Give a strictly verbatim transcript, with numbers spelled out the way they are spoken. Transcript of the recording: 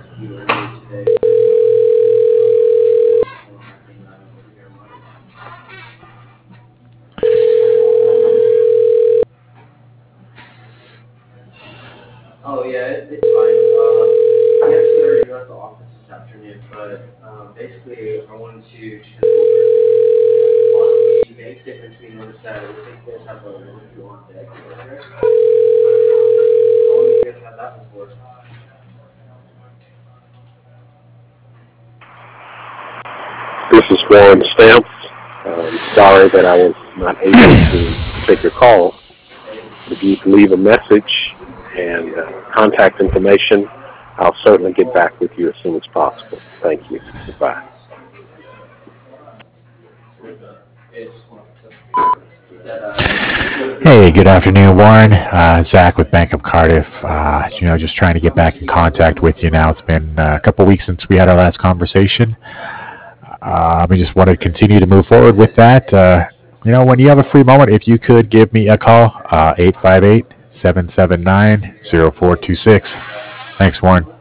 Oh yeah, it, it's fine. Uh, I actually already left the office this afternoon, but um, basically I wanted to just kind of go over on the bank statements. We noticed that it looks like you guys have a loan due on deck. Is that correct? How long do you guys have that one for? This is Warren Stamps. Um, sorry that I was not able to take your call. If you can leave a message and uh, contact information, I'll certainly get back with you as soon as possible. Thank you. Goodbye. Hey, good afternoon, Warren. Uh, Zach with Bank of Cardiff. Uh, you know, just trying to get back in contact with you now. It's been uh, a couple weeks since we had our last conversation. Uh, we just want to continue to move forward with that. Uh, you know, when you have a free moment, if you could give me a call, uh, eight five eight, seven seven nine, zero four two six. Thanks, Warren.